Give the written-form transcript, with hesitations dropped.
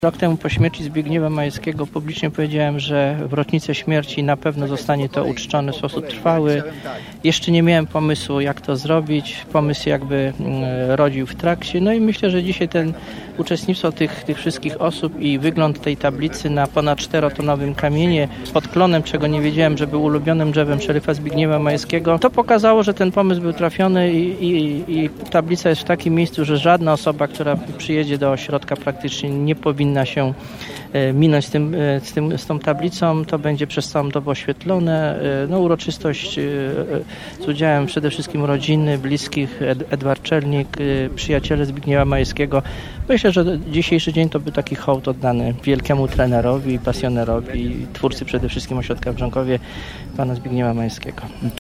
Rok temu po śmierci Zbigniewa Majewskiego publicznie powiedziałem, że w rocznicę śmierci na pewno zostanie to uczczone w sposób trwały. Jeszcze nie miałem pomysłu, jak to zrobić. Pomysł jakby rodził w trakcie. No i myślę, że dzisiaj uczestnictwo tych wszystkich osób i wygląd tej tablicy na ponad 4-tonowym kamienie z podklonem, czego nie wiedziałem, że był ulubionym drzewem szeryfa Zbigniewa Majewskiego, to pokazało, że ten pomysł był trafiony i tablica jest w takim miejscu, że żadna osoba, która przyjedzie do ośrodka, praktycznie nie powinna się minąć z tą tablicą. To będzie przez całą dobę oświetlone. Uroczystość z udziałem przede wszystkim rodziny, bliskich, Edward Czelnik, przyjaciele Zbigniewa Majewskiego. Myślę, że dzisiejszy dzień to był taki hołd oddany wielkiemu trenerowi, pasjonerowi, twórcy przede wszystkim ośrodka w Brząkowie, pana Zbigniewa Majewskiego.